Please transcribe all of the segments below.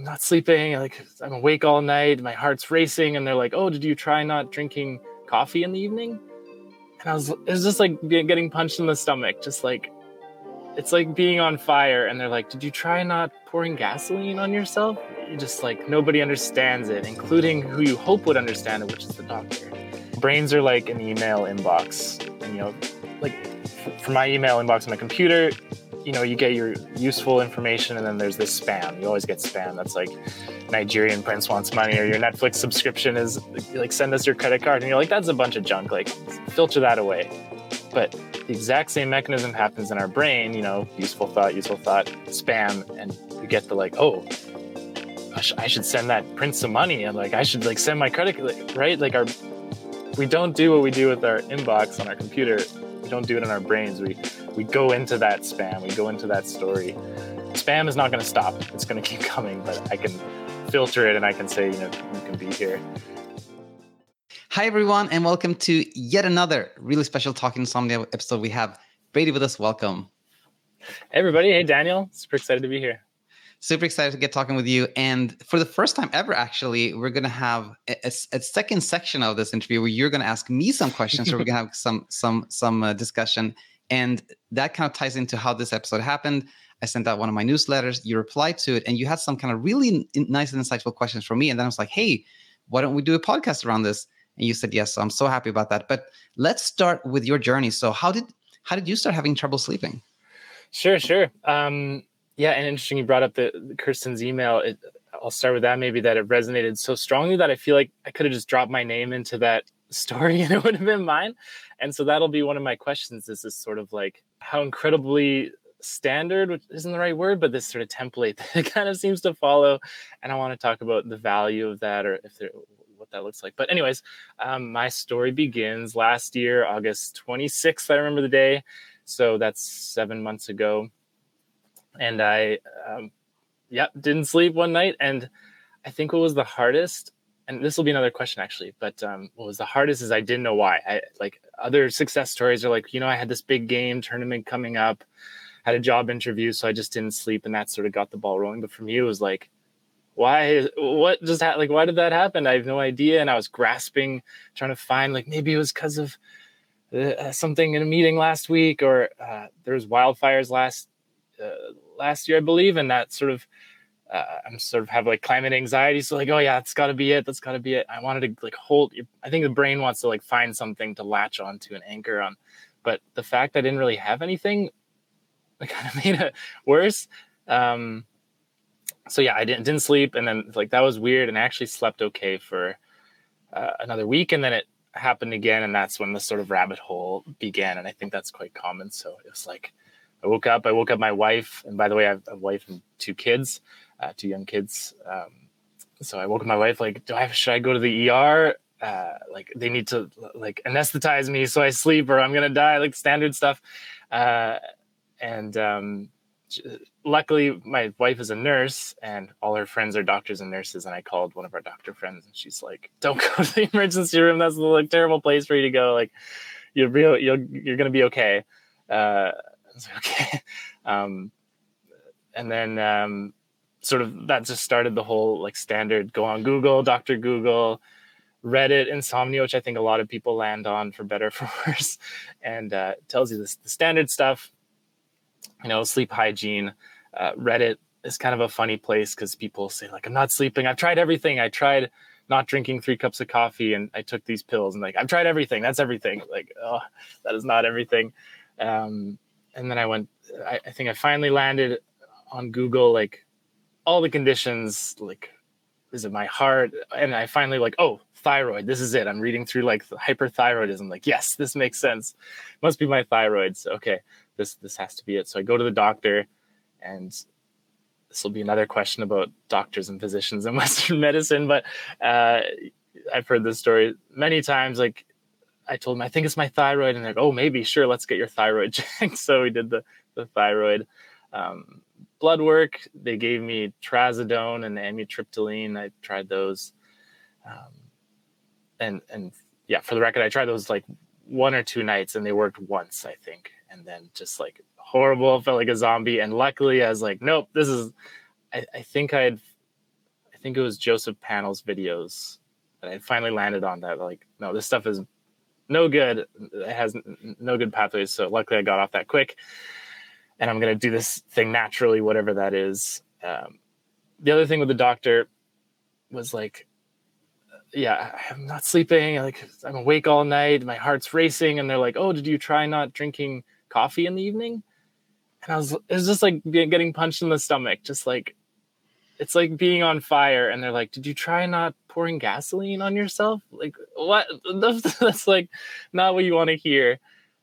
not sleeping. Like, I'm awake all night. My heart's racing. And they're like, oh, did you try not drinking coffee in the evening? And it was just like getting punched in the stomach. Just like, it's like being on fire. And they're like, did you try not pouring gasoline on yourself? You just like, nobody understands it, including who you hope would understand it, which is the doctor. Brains are like an email inbox. And, like for my email inbox on my computer, you get your useful information, and then there's this spam. You always get spam. That's like Nigerian prince wants money, or your Netflix subscription is like, send us your credit card. And you're like, that's a bunch of junk. Like, filter that away. But the exact same mechanism happens in our brain, useful thought, spam. And you get the like, oh, I should send that prince some money. And like, I should like send my credit, right? Like we don't do what we do with our inbox on our computer. We don't do it in our brains. We go into that spam. We go into that story. Spam is not going to stop. It's going to keep coming, but I can filter it and I can say, you can be here. Hi, everyone, and welcome to yet another really special Talking Insomnia episode. We have Brady with us. Welcome. Hey, everybody. Hey, Daniel. Super excited to be here. Super excited to get talking with you. And for the first time ever, actually, we're going to have a second section of this interview where you're going to ask me some questions. So we're going to have some discussion. And that kind of ties into how this episode happened. I sent out one of my newsletters. You replied to it, and you had some kind of really nice and insightful questions for me. And then I was like, hey, why don't we do a podcast around this? And you said yes. So I'm so happy about that. But let's start with your journey. So how did you start having trouble sleeping? Sure. Yeah, and interesting you brought up the Kirsten's email. I'll start with that, maybe that it resonated so strongly that I feel like I could have just dropped my name into that story and it would have been mine. And so that'll be one of my questions. This is sort of like how incredibly standard, which isn't the right word, but this sort of template that it kind of seems to follow. And I want to talk about the value of that, or what that looks like. But anyways, my story begins last year, August 26th. I remember the day. So that's 7 months ago. And I, didn't sleep one night. And I think what was the hardest, and this will be another question actually, but what was the hardest is I didn't know why. I like other success stories are like, I had this big game tournament coming up, had a job interview, so I just didn't sleep, and that sort of got the ball rolling. But for me, it was like, why did that happen? I have no idea. And I was grasping, trying to find, like, maybe it was because of something in a meeting last week, or there was wildfires last year, I believe. And that sort of, I'm sort of have like climate anxiety. So like, oh yeah, that's gotta be it. I wanted to like I think the brain wants to like find something to latch onto and anchor on. But the fact I didn't really have anything, it kind of made it worse. So yeah, I didn't sleep. And then like, that was weird. And I actually slept okay for another week. And then it happened again. And that's when the sort of rabbit hole began. And I think that's quite common. So it was like, I woke up my wife. And by the way, I have a wife and two kids, two young kids. So I woke up my wife, like, should I go to the ER? Like they need to like anesthetize me so I sleep or I'm going to die, like standard stuff. Luckily my wife is a nurse and all her friends are doctors and nurses. And I called one of our doctor friends and she's like, don't go to the emergency room. That's the like terrible place for you to go. Like you're going to be okay. I was like, okay. And then, sort of that just started the whole like standard, go on Google, Dr. Google, Reddit, insomnia, which I think a lot of people land on for better or for worse. And it tells you the standard stuff, sleep hygiene. Reddit is kind of a funny place because people say like, I'm not sleeping. I've tried everything. I tried not drinking 3 cups of coffee and I took these pills and like, I've tried everything. That's everything. Like, oh, that is not everything. And then I think I finally landed on Google, like all the conditions, like, is it my heart? And I finally like, oh, thyroid, this is it. I'm reading through like hyperthyroidism. Like, yes, this makes sense. Must be my thyroid. So, okay, this has to be it. So I go to the doctor, and this will be another question about doctors and physicians in Western medicine. But I've heard this story many times. Like I told him, I think it's my thyroid. And they're like, oh, maybe, sure, let's get your thyroid checked. So we did the thyroid blood work. They gave me trazodone and amitriptyline. I tried those. And yeah, for the record, I tried those like 1 or 2 nights and they worked once, I think. And then just like horrible, felt like a zombie. And luckily I was like, nope, I think I had I think it was Joseph Panel's videos that I finally landed on that. Like, no, this stuff is no good. It has no good pathways. So luckily I got off that quick, and I'm going to do this thing naturally, whatever that is. The other thing with the doctor was like, yeah, I'm not sleeping. Like, I'm awake all night. My heart's racing. And they're like, oh, did you try not drinking coffee in the evening? And it was just like getting punched in the stomach. Just like, it's like being on fire. And they're like, did you try not pouring gasoline on yourself? Like, what? That's like not what you want to hear.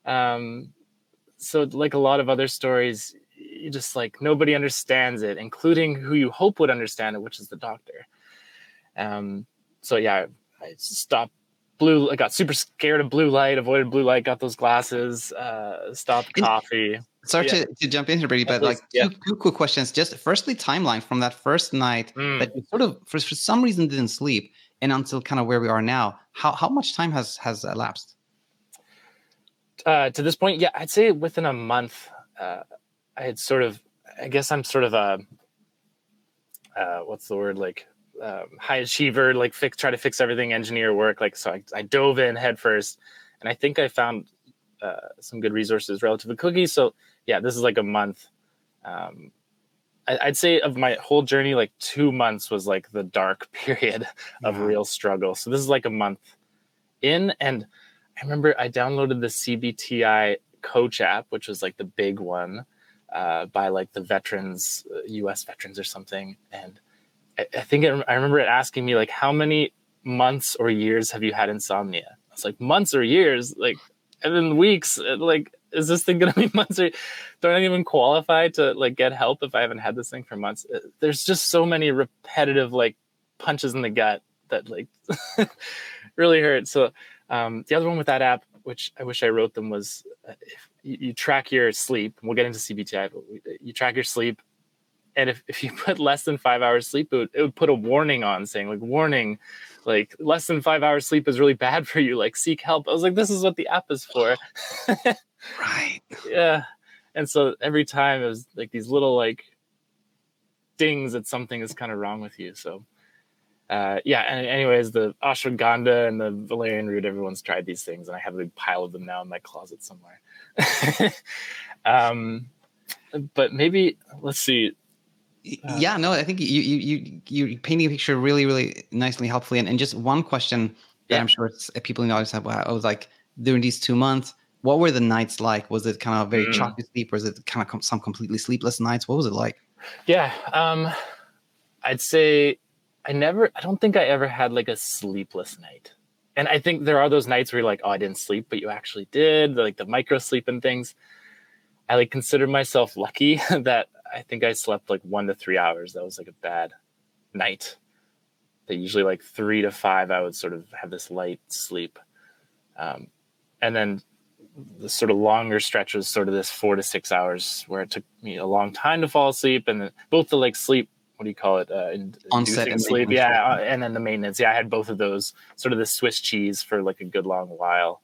So like a lot of other stories, you just like, nobody understands it, including who you hope would understand it, which is the doctor. So yeah, I stopped I got super scared of blue light, avoided blue light, got those glasses, stopped coffee. Sorry to jump in here, Brady, but like two quick questions. Just firstly, timeline from that first night that you sort of, for some reason, didn't sleep, and until kind of where we are now. How much time has elapsed? To this point, yeah, I'd say within a month, I had sort of, I guess I'm sort of a, what's the word, like, high achiever, like try to fix everything, engineer work. Like, so I dove in head first, and I think I found some good resources relatively quickly. So yeah, this is like a month. I'd say of my whole journey, like 2 months was like the dark period of real struggle. So this is like a month in, and I remember I downloaded the CBTI coach app, which was like the big one by like the veterans, US veterans or something. And I think I remember it asking me like, how many months or years have you had insomnia? I was like, months or years? Like, and then weeks, like, is this thing going to be months or don't I even qualify to like get help if I haven't had this thing for months? There's just so many repetitive like punches in the gut that like really hurt. So the other one with that app, which I wish I wrote them, was if you track your sleep. We'll get into CBTI, but you track your sleep. And if you put less than 5 hours sleep, it would put a warning on saying like, warning, like less than 5 hours sleep is really bad for you. Like, seek help. I was like, this is what the app is for. Right. Yeah. And so every time it was like these little like dings that something is kind of wrong with you. So yeah. And anyways, the ashwagandha and the valerian root, everyone's tried these things, and I have a big pile of them now in my closet somewhere. But maybe let's see. Yeah, no, I think you painting a picture really, really nicely, helpfully. And just one question that I'm sure people in the audience have, I was like, during these 2 months, what were the nights like? Was it kind of very choppy sleep, or is it kind of some completely sleepless nights? What was it like? Yeah, I'd say I don't think I ever had like a sleepless night. And I think there are those nights where you're like, oh, I didn't sleep, but you actually did, like the micro sleep and things. I like consider myself lucky that I think I slept like 1 to 3 hours. That was like a bad night. That usually like 3 to 5, I would sort of have this light sleep. And then the sort of longer stretch was sort of this 4 to 6 hours where it took me a long time to fall asleep. And then both the like sleep, what do you call it? Onset and sleep. Yeah. And then the maintenance. Yeah. I had both of those, sort of the Swiss cheese for like a good long while.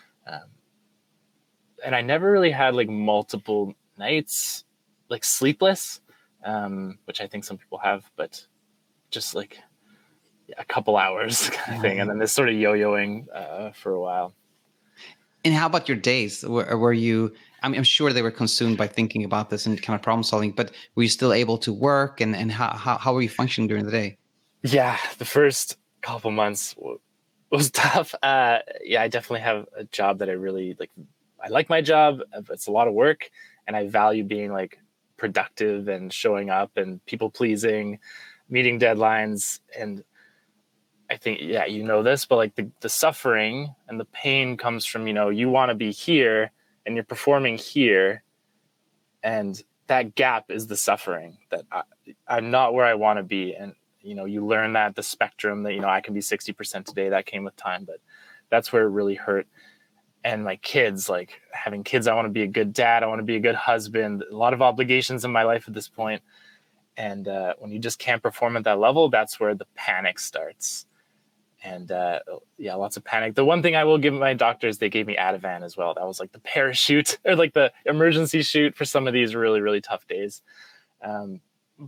And I never really had like multiple nights like sleepless, which I think some people have, but just like a couple hours kind of thing. And then this sort of yo-yoing for a while. And how about your days? Were you, I mean, I'm sure they were consumed by thinking about this and kind of problem solving, but were you still able to work, and how were you functioning during the day? Yeah, the first couple months was tough. Yeah, I definitely have a job that I really like. I like my job. It's a lot of work, and I value being like productive and showing up and people pleasing, meeting deadlines. And I think, yeah, you know this, but like the suffering and the pain comes from, you want to be here and you're performing here. And that gap is the suffering that I'm not where I want to be. And, you learn that the spectrum that, I can be 60% today, that came with time, but that's where it really hurt. And my kids, like having kids, I want to be a good dad. I want to be a good husband, a lot of obligations in my life at this point. And when you just can't perform at that level, that's where the panic starts. And yeah, lots of panic. The one thing I will give my doctors, they gave me Ativan as well. That was like the parachute or like the emergency chute for some of these really, really tough days. But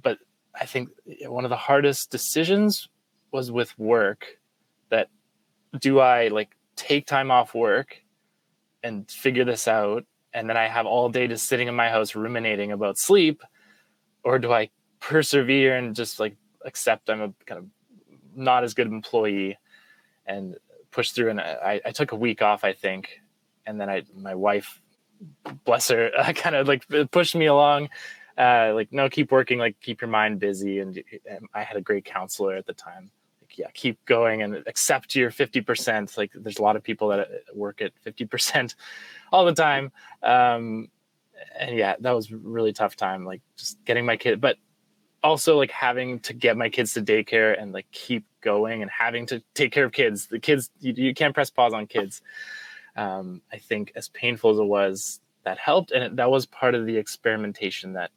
I think one of the hardest decisions was with work, that do I like take time off work and figure this out, and then I have all day just sitting in my house ruminating about sleep, or do I persevere and just like accept I'm a kind of not as good employee and push through? And I took a week off, I think, and then my wife, bless her, kind of like pushed me along, like, no, keep working, like keep your mind busy. And I had a great counselor at the time. Like, yeah, keep going and accept your 50%. Like there's a lot of people that work at 50% all the time. And yeah, that was a really tough time, like just getting my kid, but also like having to get my kids to daycare and like keep going and having to take care of kids. The kids, you can't press pause on kids. I think as painful as it was, that helped. And that was part of the experimentation that,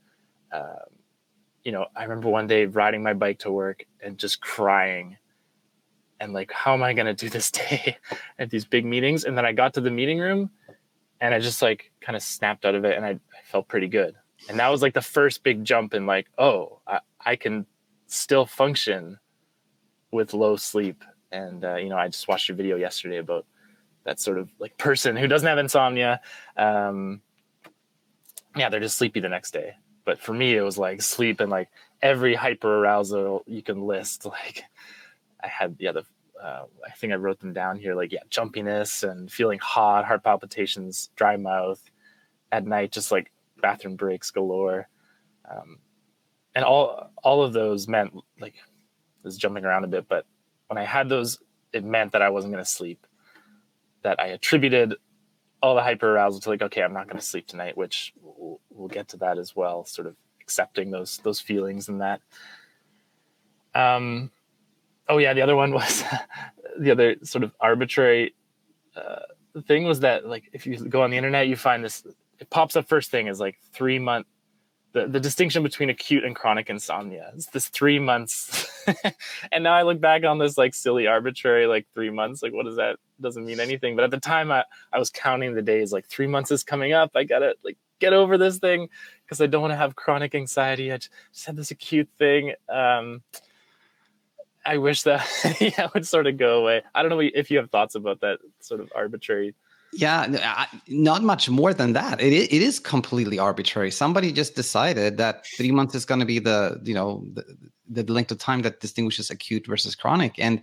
I remember one day riding my bike to work and just crying and like, how am I going to do this day at these big meetings? And then I got to the meeting room and I just like kind of snapped out of it, and I felt pretty good. And that was like the first big jump in like, oh, I can still function with low sleep. And, I just watched a video yesterday about that sort of like person who doesn't have insomnia. They're just sleepy the next day. But for me, it was like sleep and like every hyper arousal you can list. Like I had, I think I wrote them down here, like, jumpiness and feeling hot, heart palpitations, dry mouth at night, just like bathroom breaks galore. And all of those meant, like, I was jumping around a bit, but when I had those, it meant that I wasn't going to sleep, that I attributed all the hyper arousal to like, okay, I'm not going to sleep tonight, which we'll get to that as well, sort of accepting those feelings and that. The other one was the other sort of arbitrary thing was that, like, if you go on the internet, you find this, it pops up first thing is like 3 month, the distinction between acute and chronic insomnia. It's this 3 months. And now I look back on this like silly arbitrary, like 3 months, like what is that? Doesn't mean anything. But at the time I was counting the days, like 3 months is coming up. I gotta like get over this thing because I don't want to have chronic anxiety. I just had this acute thing. I wish that would sort of go away. I don't know if you have thoughts about that sort of arbitrary. Yeah, not much more than that. It is completely arbitrary. Somebody just decided that 3 months is going to be the length of time that distinguishes acute versus chronic. And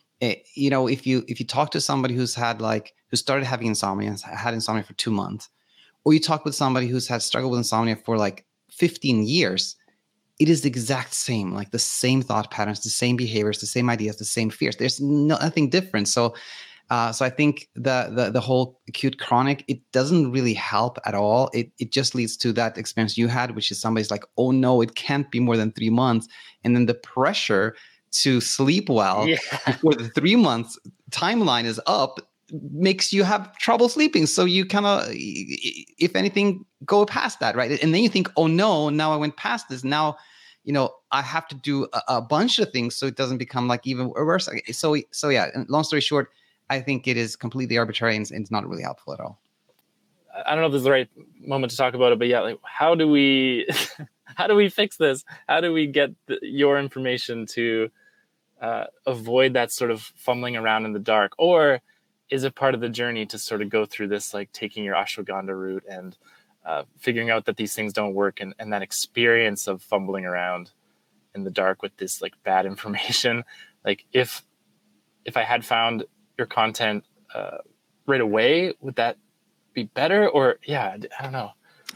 if you talk to somebody who started having insomnia, had insomnia for 2 months, or you talk with somebody who's had struggled with insomnia for like 15 years, it is the exact same, like the same thought patterns, the same behaviors, the same ideas, the same fears. There's nothing different. So I think the whole acute chronic, it doesn't really help at all. It just leads to that experience you had, which is somebody's like, oh no, it can't be more than 3 months. And then the pressure to sleep well before the 3 months timeline is up makes you have trouble sleeping. So you kind of, if anything, go past that, right? And then you think, oh no, now I went past this. Now, I have to do a bunch of things so it doesn't become like even worse. So yeah, long story short, I think it is completely arbitrary and it's not really helpful at all. I don't know if this is the right moment to talk about it, but yeah, like how do we fix this? How do we get your information to avoid that sort of fumbling around in the dark? Or is it part of the journey to sort of go through this, like taking your ashwagandha route and figuring out that these things don't work, and that experience of fumbling around in the dark with this like bad information? Like if I had found your content right away, would that be better? Or I don't know.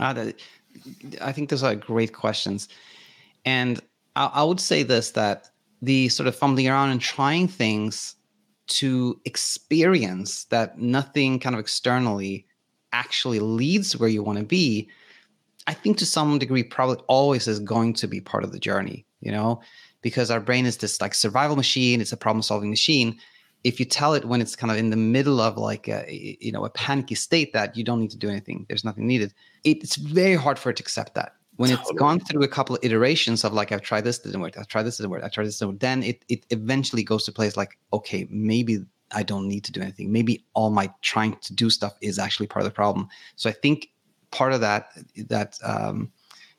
I think those are great questions. And I would say this, that the sort of fumbling around and trying things to experience that nothing kind of externally actually leads where you want to be, I think to some degree probably always is going to be part of the journey, because our brain is this like survival machine. It's a problem solving machine. If you tell it when it's kind of in the middle of like a panicky state that you don't need to do anything, there's nothing needed, it's very hard for it to accept that. When it's gone through a couple of iterations of like, I've tried this, didn't work. I've tried this, didn't work. I tried this, didn't work. Then it eventually goes to place like, okay, maybe I don't need to do anything. Maybe all my trying to do stuff is actually part of the problem. So I think part of that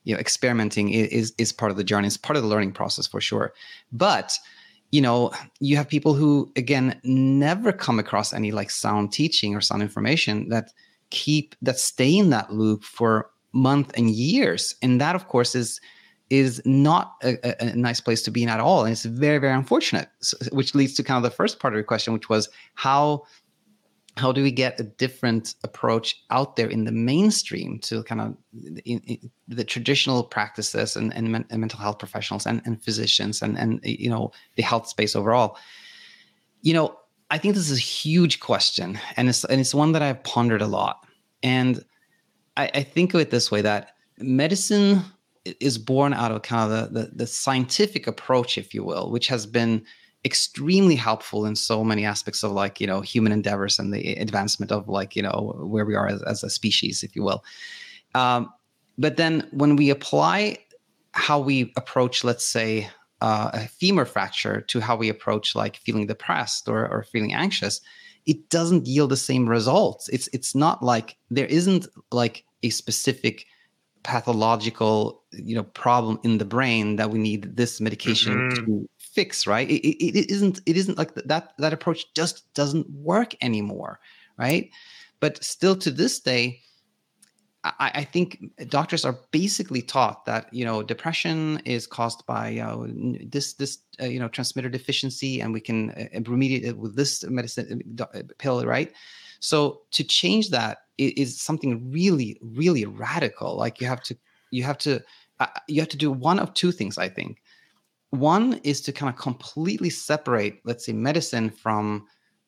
experimenting is part of the journey. It's part of the learning process for sure. But you have people who, again, never come across any like sound teaching or sound information that stay in that loop for months and years. And that, of course, is not a nice place to be in at all. And it's very, very unfortunate, which leads to kind of the first part of your question, which was how do we get a different approach out there in the mainstream to kind of in the traditional practices and mental health professionals and physicians and the health space overall? I think this is a huge question, and it's one that I've pondered a lot. And I think of it this way, that medicine is born out of kind of the scientific approach, if you will, which has been extremely helpful in so many aspects of like, human endeavors and the advancement of like, where we are as a species, if you will. But then when we apply how we approach, let's say, a femur fracture to how we approach like feeling depressed or feeling anxious, it doesn't yield the same results. It's not like there isn't like a specific pathological, problem in the brain that we need this medication to fix, right? It isn't like that approach just doesn't work anymore, right? But still to this day, I think doctors are basically taught that depression is caused by this transmitter deficiency, and we can remediate it with this medicine pill, right? So to change that is something really, really radical. Like you have to do one of two things, I think. One is to kind of completely separate, let's say, medicine from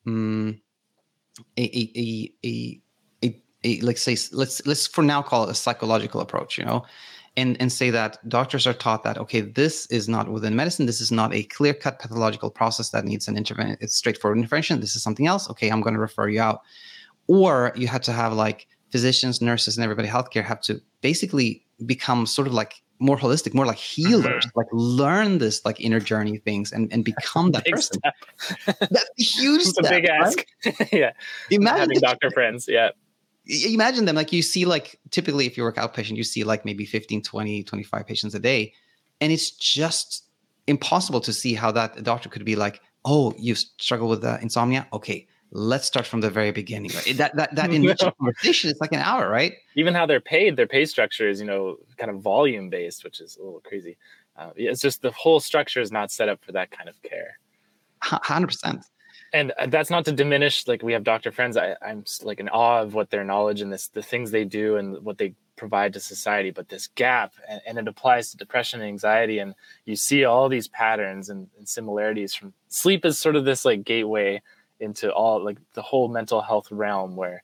let's say, let's for now call it a psychological approach, and say that doctors are taught that, okay, this is not within medicine. This is not a clear-cut pathological process that needs an intervention. It's straightforward intervention. This is something else. Okay, I'm going to refer you out. Or you had to have like physicians, nurses, and everybody healthcare have to basically become sort of like more holistic, more like healers, like learn this like inner journey things and become that person. That's a huge step. It's a big ask. Right? Yeah. Imagine having doctor friends. Yeah. Imagine them, like you see, like typically if you work outpatient, you see like maybe 15, 20, 25 patients a day. And it's just impossible to see how that doctor could be like, oh, you struggle with insomnia? Okay, let's start from the very beginning. Right? That initial conversation is like an hour, right? Even how they're paid, their pay structure is, kind of volume based, which is a little crazy. It's just the whole structure is not set up for that kind of care. 100%. And that's not to diminish, like we have doctor friends. I'm like in awe of what their knowledge and the things they do and what they provide to society. But this gap, and it applies to depression and anxiety. And you see all these patterns and similarities from sleep is sort of this like gateway into all like the whole mental health realm where,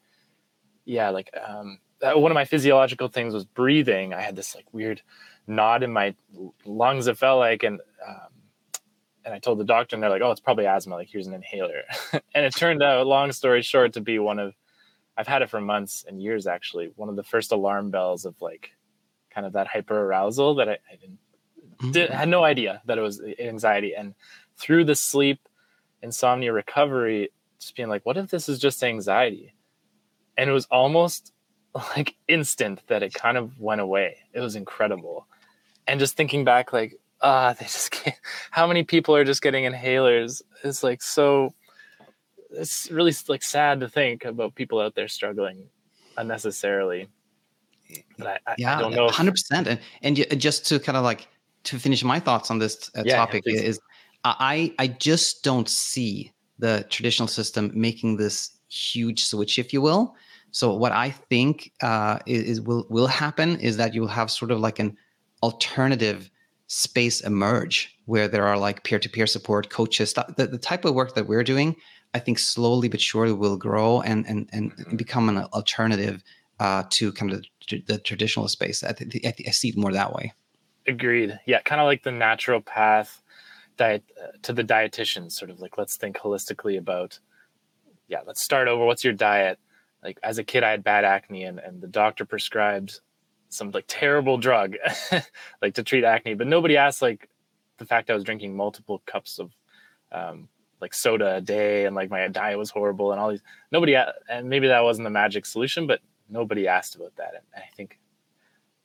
one of my physiological things was breathing. I had this like weird knot in my lungs. It felt like, and I told the doctor, and they're like, oh, it's probably asthma. Like, here's an inhaler. And it turned out, long story short, to be I've had it for months and years, actually, one of the first alarm bells of like kind of that hyperarousal that I had no idea that it was anxiety. And through the sleep insomnia recovery, just being like, what if this is just anxiety? And it was almost like instant that it kind of went away. It was incredible. And just thinking back, like, they just can't, how many people are just getting inhalers? It's like, so it's really like sad to think about people out there struggling unnecessarily. But I don't know. 100%. And just to kind of like, to finish my thoughts on this topic is I just don't see the traditional system making this huge switch, if you will. So what I think will happen is that you will have sort of like an alternative space emerge where there are like peer-to-peer support, coaches, the type of work that we're doing. I think slowly but surely will grow and become an alternative to kind of the traditional space. I see it more that way. Agreed. Yeah, kind of like the natural path diet to the dietitian, sort of like, let's think holistically about, let's start over. What's your diet? Like as a kid, I had bad acne and the doctor prescribed some like terrible drug like to treat acne, but nobody asked like the fact I was drinking multiple cups of like soda a day and like my diet was horrible and all these, and maybe that wasn't the magic solution, but nobody asked about that. And I think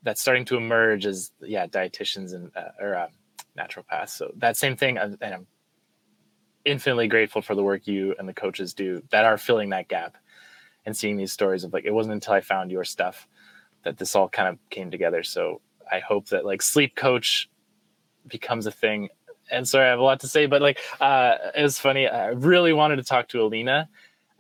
that's starting to emerge is dietitians and or naturopaths. So that same thing, and I'm infinitely grateful for the work you and the coaches do that are filling that gap, and seeing these stories of like, it wasn't until I found your stuff that this all kind of came together. So I hope that like sleep coach becomes a thing. And sorry, I have a lot to say, but like, it was funny. I really wanted to talk to Alina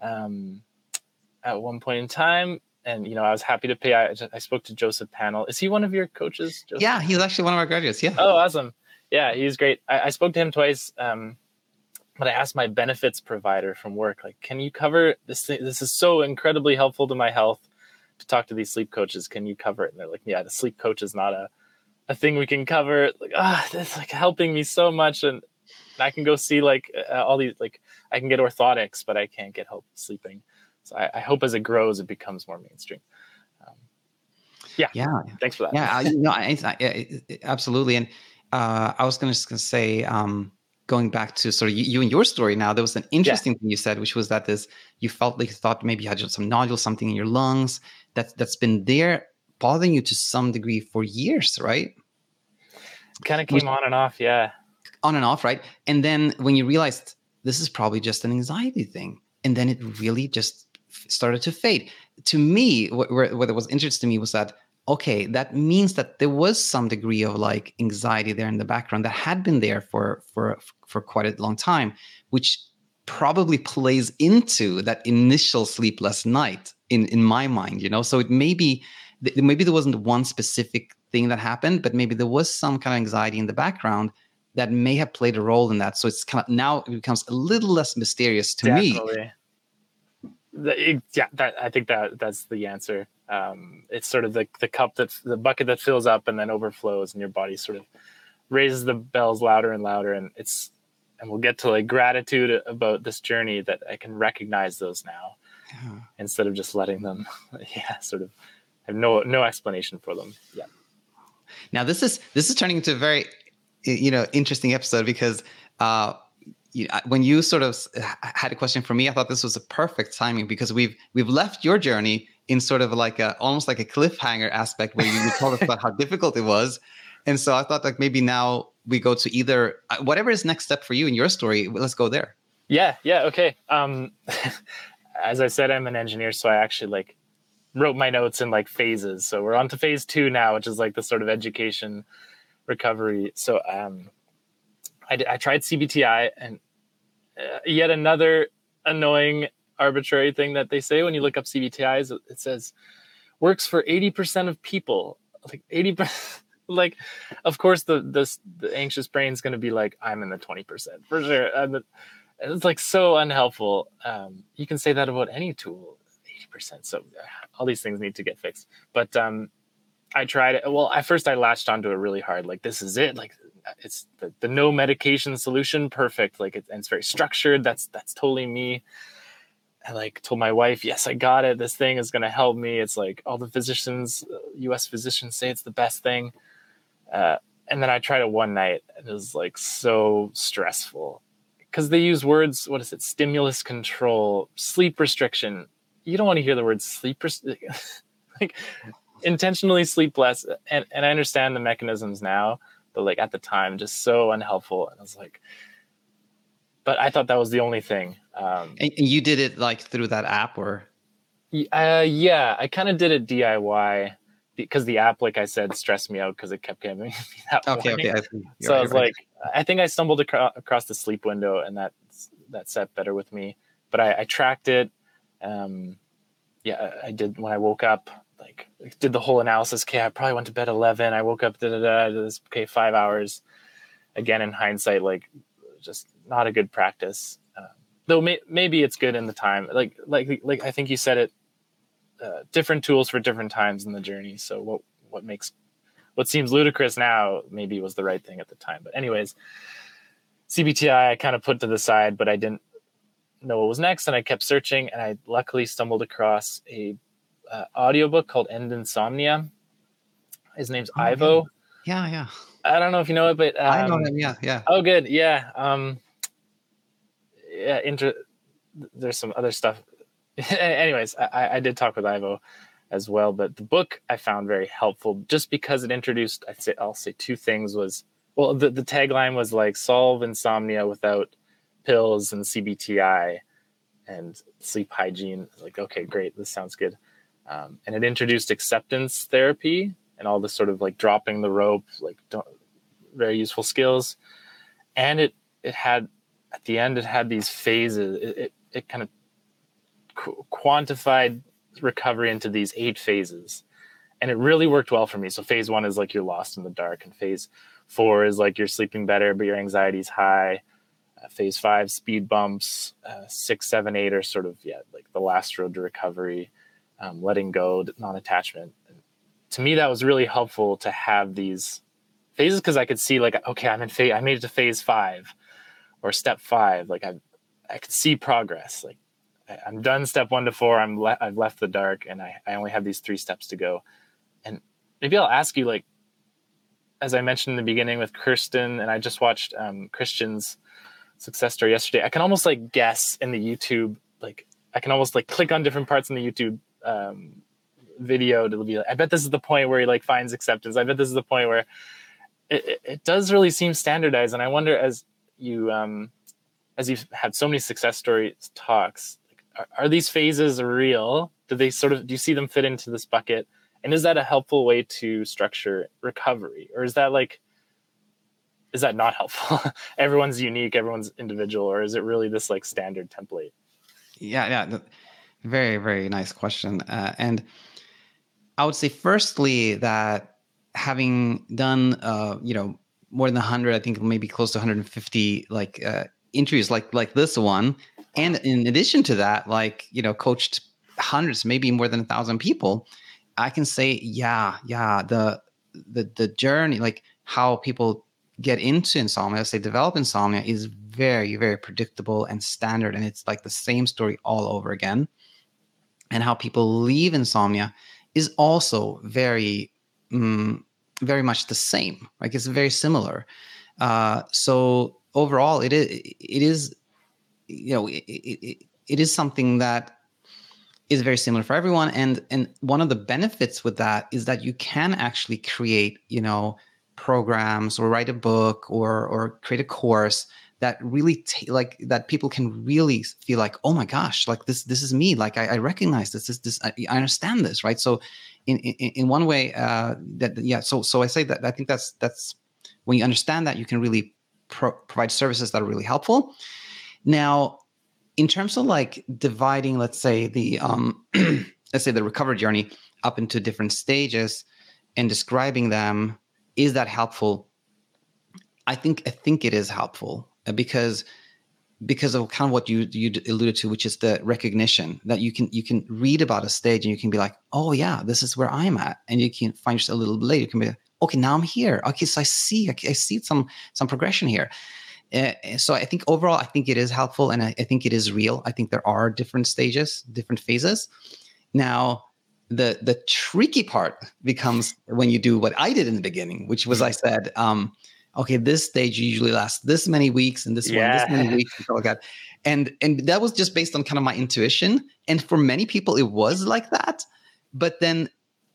at one point in time. And, I was happy to pay. I spoke to Joseph Panel. Is he one of your coaches, Joseph? Yeah, he's actually one of our graduates. Yeah. Oh, awesome. Yeah, he's great. I spoke to him twice. But I asked my benefits provider from work, like, can you cover this thing? This is so incredibly helpful to my health to talk to these sleep coaches. Can you cover it? And they're like, yeah, the sleep coach is not a thing we can cover. Like, that's like helping me so much. And I can go see like all these, like I can get orthotics, but I can't get help sleeping. So I hope as it grows, it becomes more mainstream. Yeah. Thanks for that. Yeah, absolutely. And I was going to say, going back to sort of you and your story now, there was an interesting thing you said, which was that you felt like you thought maybe you had some nodule, something in your lungs that's been there bothering you to some degree for years, right? Kind of came on and off, yeah. On and off, right? And then when you realized this is probably just an anxiety thing, and then it really just started to fade. To me, what was interesting to me was that, okay, that means that there was some degree of like anxiety there in the background that had been there for quite a long time, which probably plays into that initial sleepless night in my mind, So it maybe there wasn't one specific thing that happened, but maybe there was some kind of anxiety in the background that may have played a role in that. So it's kind of now it becomes a little less mysterious to me. I think that's the answer. It's sort of the cup the bucket that fills up and then overflows, and your body sort of raises the bells louder and louder. And we'll get to like gratitude about this journey that I can recognize those now, instead of just letting them, sort of have no explanation for them. Yeah. Now this is turning into a very, interesting episode because, when you sort of had a question for me, I thought this was a perfect timing because we've left your journey in sort of like almost like a cliffhanger aspect where you told us about how difficult it was. And so I thought like maybe now we go to either whatever is next step for you in your story. Let's go there. Yeah. Okay. As I said, I'm an engineer, so I actually like wrote my notes in like phases. So we're on to phase 2 now, which is like the sort of education recovery. So I tried CBTI, and yet another annoying arbitrary thing that they say when you look up CBTIs, it says works for 80% of people. Like 80%, like of course the anxious brain is going to be like, I'm in the 20% for sure. And it's like so unhelpful. You can say that about any tool, 80%. So all these things need to get fixed. But I tried it. Well, at first I latched onto it really hard. Like, this is it. Like, it's the no medication solution. Perfect. Like, and it's very structured. That's totally me. I like told my wife, yes, I got it. This thing is going to help me. It's like all the physicians, US physicians say it's the best thing. And then I tried it one night, and it was like so stressful because they use words. What is it? Stimulus control, sleep restriction. You don't want to hear the word sleep like intentionally sleep less. And I understand the mechanisms now, but like at the time, just so unhelpful. And I was like, but I thought that was the only thing. And you did it like through that app, or? Yeah, I kind of did it DIY because the app, like I said, stressed me out because it kept giving me that warning. Okay. So I was like, I think I stumbled across the sleep window, and that set better with me. But I tracked it. I did when I woke up. Like, did the whole analysis. Okay, I probably went to bed 11. I woke up. Okay, 5 hours. Again, in hindsight, like, just not a good practice. Though maybe it's good in the time. Like I think you said it. Different tools for different times in the journey. So what seems ludicrous now maybe was the right thing at the time. But anyways, CBTI I kind of put to the side, but I didn't know what was next, and I kept searching, and I luckily stumbled across a audiobook called End Insomnia. His name's Ivo. Yeah. I don't know if you know it, but I know him. Yeah. Oh, good. Yeah. There's some other stuff. Anyways, I did talk with Ivo, as well. But the book I found very helpful just because it introduced, I'll say two things was, well, the tagline was like solve insomnia without pills and CBTI and sleep hygiene. Like, okay, great. This sounds good. And it introduced acceptance therapy and all this sort of like dropping the rope, like very useful skills. And it had, at the end, it had these phases. It kind of quantified recovery into these 8 phases. And it really worked well for me. So phase 1 is like you're lost in the dark. And phase 4 is like you're sleeping better, but your anxiety's high. Phase 5, speed bumps. 6, 7, 8 are sort of, like the last road to recovery. Letting go, non-attachment. And to me, that was really helpful to have these phases because I could see like, okay, I made it to phase 5 or step 5. Like I could see progress. Like I'm done step 1 to 4. I've left the dark and I only have these 3 steps to go. And maybe I'll ask you, like, as I mentioned in the beginning with Kirsten, and I just watched Christian's success story yesterday, I can almost like guess in the YouTube, like I can almost like click on different parts in the YouTube video to be like, I bet this is the point where he like finds acceptance. I bet this is the point where it does really seem standardized. And I wonder, as you've had so many success story talks, like, are these phases real? Do you see them fit into this bucket? And is that a helpful way to structure recovery? Or is that not helpful? Everyone's unique, everyone's individual, or is it really this like standard template? Yeah. Very, very nice question. And I would say firstly that having done, more than 100, I think maybe close to 150 interviews like this one. And in addition to that, coached hundreds, maybe more than 1,000 people, I can say, the journey, like how people get into insomnia, as they develop insomnia, is very, very predictable and standard. And it's like the same story all over again. And how people leave insomnia is also very, very much the same. Like it's very similar. So overall, it is something that is very similar for everyone. And one of the benefits with that is that you can actually create, programs or write a book or create a course that really that people can really feel like, oh my gosh, like this is me. Like I recognize this, I understand this, right? So in one way so I say that I think that's when you understand that, you can really provide services that are really helpful. Now, in terms of like dividing, let's say the recovery journey up into different stages and describing them, is that helpful? I think it is helpful because of kind of what you alluded to, which is the recognition that you can read about a stage and you can be like, oh yeah, this is where I'm at, and you can find yourself a little bit later. You can be like, okay, now I'm here. Okay, so I see some progression here. So I think overall, I think it is helpful, and I think it is real. I think there are different stages, different phases. Now, the tricky part becomes when you do what I did in the beginning, which was I said, okay, this stage usually lasts this many weeks, and this one this many weeks, and stuff like that. And that was just based on kind of my intuition. And for many people, it was like that. But then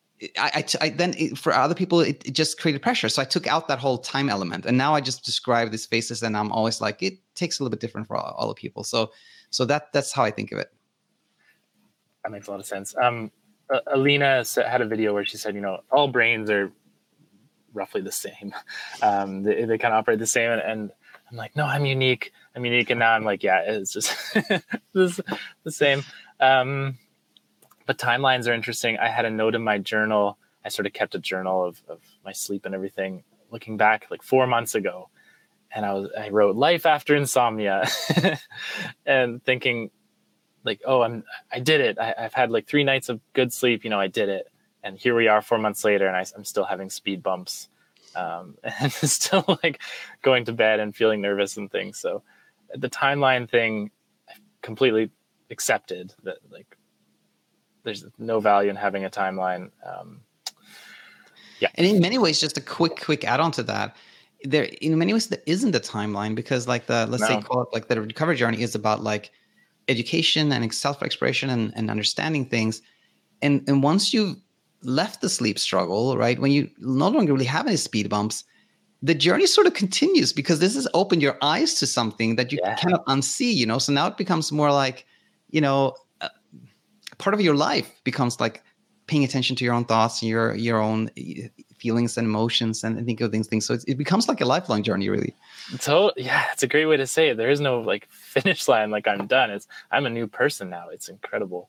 for other people, it just created pressure. So I took out that whole time element, and now I just describe these phases, and I'm always like, it takes a little bit different for all the people. So that's how I think of it. That makes a lot of sense. Alina had a video where she said, all brains are roughly the same. They kind of operate the same. And I'm like, no, I'm unique. And now I'm like, yeah, it's just the same. But timelines are interesting. I had a note in my journal. I sort of kept a journal of my sleep and everything, looking back like 4 months ago. And I wrote life after insomnia and thinking like, oh, I did it. I've had like 3 nights of good sleep. I did it. And here we are 4 months later, and I'm still having speed bumps, and still like going to bed and feeling nervous and things. So the timeline thing, I completely accepted that, like, there's no value in having a timeline. And in many ways, just a quick add on to that, there isn't a timeline, because like let's say call it like the recovery journey is about like education and self-exploration and understanding things. And once you've left the sleep struggle, right, when you no longer really have any speed bumps, the journey sort of continues, because this has opened your eyes to something that you cannot unsee, you know? So now it becomes more like, you know, part of your life becomes like paying attention to your own thoughts, your own feelings and emotions, and think of things. So it becomes like a lifelong journey, really. So yeah, it's a great way to say it. There is no like finish line, like I'm done. I'm a new person now. It's incredible.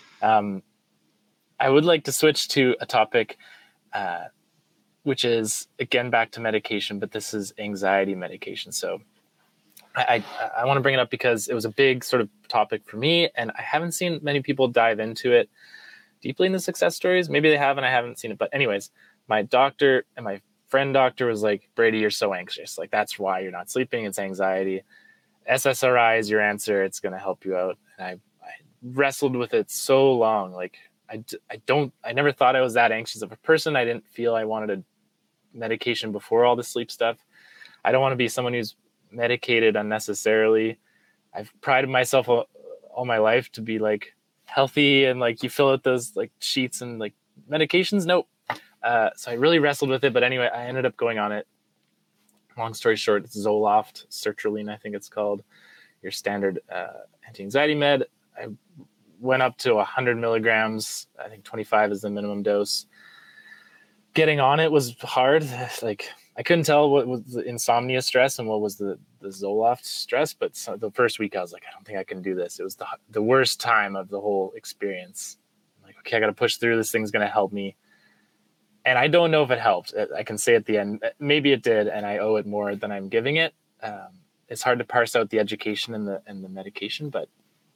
I would like to switch to a topic, which is again back to medication, but this is anxiety medication. So I want to bring it up because it was a big sort of topic for me, and I haven't seen many people dive into it deeply in the success stories. Maybe they have, and I haven't seen it. But anyways, my doctor and my friend doctor was like, Brady, you're so anxious. Like, that's why you're not sleeping. It's anxiety. SSRI is your answer. It's going to help you out. And I wrestled with it so long. Like, I never thought I was that anxious of a person. I didn't feel I wanted a medication before all the sleep stuff. I don't want to be someone who's medicated unnecessarily. I've prided myself all my life to be like healthy, and like you fill out those like sheets and like medications. Nope. So I really wrestled with it, but anyway, I ended up going on it. Long story short, it's Zoloft, sertraline, I think it's called, your standard anti-anxiety med. I went up to 100 milligrams. I think 25 is the minimum dose. Getting on it was hard. Like, I couldn't tell what was the insomnia stress and what was the Zoloft stress. But the first week I was like, I don't think I can do this. It was the worst time of the whole experience. I'm like, okay, I got to push through. This thing's going to help me. And I don't know if it helped. I can say at the end, maybe it did, and I owe it more than I'm giving it. It's hard to parse out the education and the medication, but